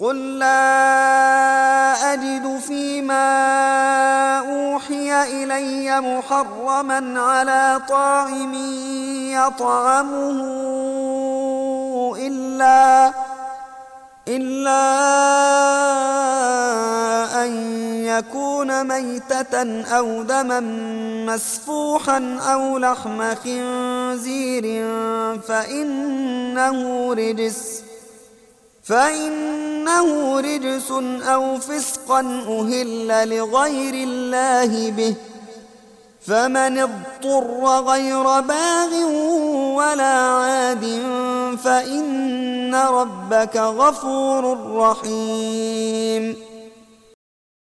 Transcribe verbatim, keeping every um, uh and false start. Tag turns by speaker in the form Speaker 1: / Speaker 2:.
Speaker 1: قل لا أجد فيما أوحي إلي محرما على طاعم يطعمه إلا, إلا أن يكون ميتة أو دما مسفوحا أو لحم خنزير فإنه رجس فإنه رجس أو فسقا أهل لغير الله به، فمن اضطر غير باغ ولا عاد فإن ربك غفور رحيم.